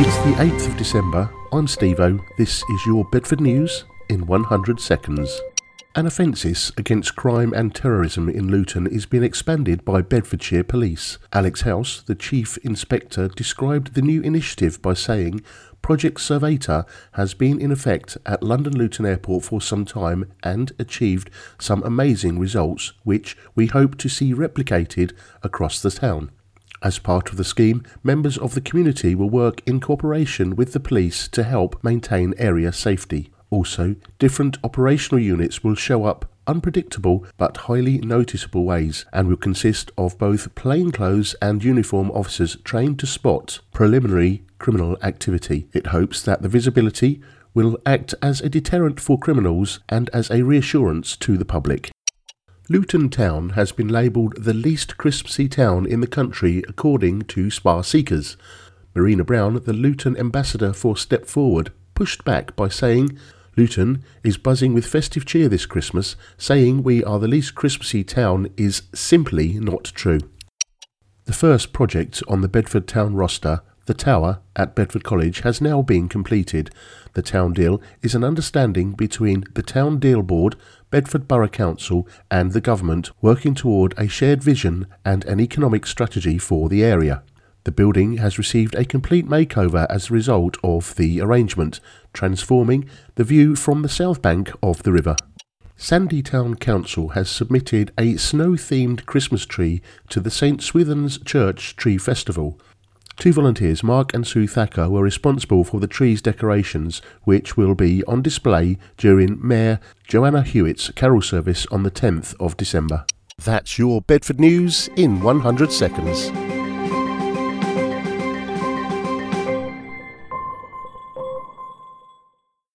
It's the 8th of December. I'm Steve-O. This is your Bedford News in 100 seconds. An offences against crime and terrorism in Luton is being expanded by Bedfordshire Police. Alex House, the Chief Inspector, described the new initiative by saying, Project Surveyor has been in effect at London Luton Airport for some time and achieved some amazing results which we hope to see replicated across the town. As part of the scheme, members of the community will work in cooperation with the police to help maintain area safety. Also, different operational units will show up unpredictable but highly noticeable ways and will consist of both plainclothes and uniform officers trained to spot preliminary criminal activity. It hopes that the visibility will act as a deterrent for criminals and as a reassurance to the public. Luton Town has been labelled the least Christmassy town in the country according to Spa Seekers. Marina Brown, the Luton ambassador for Step Forward, pushed back by saying, Luton is buzzing with festive cheer this Christmas. Saying we are the least Christmassy town is simply not true. The first project on the Bedford Town roster, the Tower at Bedford College, has now been completed. The Town Deal is an understanding between the Town Deal Board, Bedford Borough Council and the government working toward a shared vision and an economic strategy for the area. The building has received a complete makeover as a result of the arrangement, transforming the view from the south bank of the river. Sandy Town Council has submitted a snow-themed Christmas tree to the St Swithin's Church Tree Festival. Two volunteers, Mark and Sue Thacker, were responsible for the tree's decorations, which will be on display during Mayor Joanna Hewitt's carol service on the 10th of December. That's your Bedford News in 100 seconds.